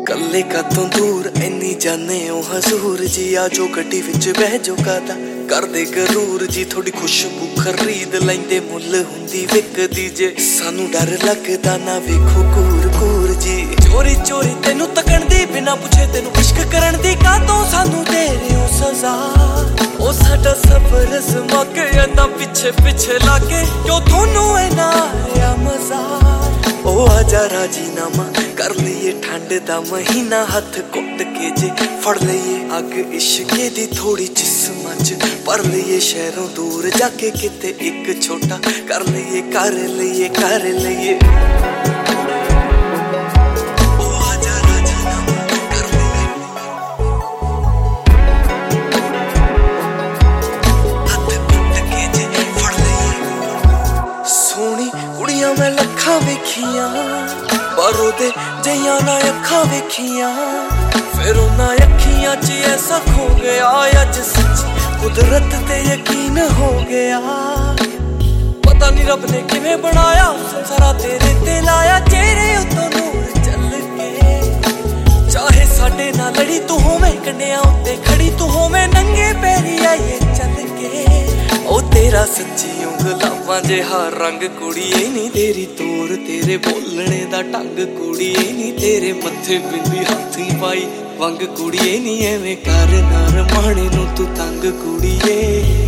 कल्ले का तो दूर इन्नी जाने ओ हजूर जी, आजो गड्डी विच बह जो कादा कर दे गरूर जी। थोड़ी खुशबू खरीद लैंदे मुल हुंदी विकदी जे, सानू डर लगदा ना वेखो कूर कूर जी। चोरी चोरी तेनू तकण दी, बिना पुछे तेनू इश्क करन दी, कातों सानू दे रहे हो सजा। ओ साडा सबर अज़मा के ऐदां पिछे पिछे लागे, क्यों थोनू इन्ना आया मजा। ओ आजा राजीनामा कर लईए ठंड दा महीना, हथ घुट के जे फड़ लईए अग इश्के दी थोड़ी जिस्मां च भर लईए। शहरों दूर जाके किते एक छोटा कर लईए कर लईए कर लईए। ओ आजा राजीनामा कर लईए, हथ घुट के जे फड़ लईए। सोहनी कुड़ियां मैं लखां वेखियां, पर ओदे जइयां ना अखां वेखियां, फिर उन्हां अखियां च ऐसा खो गया अज सच्ची कुदरत ते यकीन हो गया। पता नहीं रब ने किवें बनाया संसारा तेरे ते लाया, चेहरे उत्तों नूर चल के। चाहे साडे नाल लड़ी तू होवें कंडियां उत्ते खड़ी तू होवें, नंगे पैरी आईए चल के। ओ तेरा सच्ची गुलाबां जिहा रंग कुड़िए नी तेरी तोर, तेरे बोलने दा ढंग कुड़िए नी तेरे मत्थे बिंदी हाथी पाई वंग कुड़िए नी, एवें कर ना रमाणे नू तू तंग कुड़िए।